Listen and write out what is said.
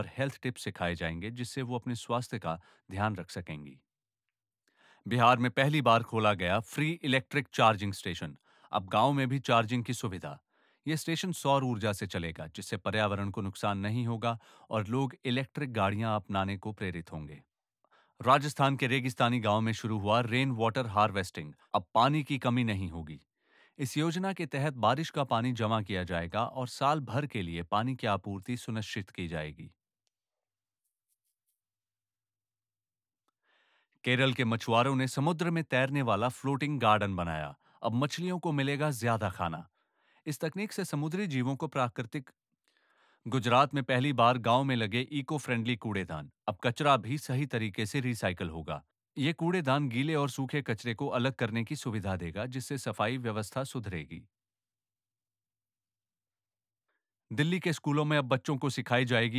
और health tips सिखाए जाएंगे जिससे वो अपने स्वास्थ्य का ध्यान रख सकेंगी। बिहार में पहली बार खोला गया फ्री इलेक्ट्रिक चार्जिंग स्टेशन। अब गांव में भी चार्जिंग की सुविधा। यह स्टेशन सौर ऊर्जा से चलेगा जिससे पर्यावरण को नुकसान नहीं होगा और लोग इलेक्ट्रिक गाड़ियां अपनाने को प्रेरित होंगे। राजस्थान के रेगिस्तानी गांव में शुरू हुआ रेन वाटर हार्वेस्टिंग। अब पानी की कमी नहीं होगी। इस योजना के तहत बारिश का पानी जमा किया जाएगा और साल भर के लिए पानी की आपूर्ति सुनिश्चित की जाएगी। केरल के मछुआरों ने समुद्र में तैरने वाला फ्लोटिंग गार्डन बनाया। अब मछलियों को मिलेगा ज्यादा खाना। इस तकनीक से समुद्री जीवों को प्राकृतिक। गुजरात में पहली बार गांव में लगे इको फ्रेंडली कूड़ेदान। अब कचरा भी सही तरीके से रिसाइकल होगा। ये कूड़ेदान गीले और सूखे कचरे को अलग करने की सुविधा देगा जिससे सफाई व्यवस्था सुधरेगी। दिल्ली के स्कूलों में अब बच्चों को सिखाई जाएगी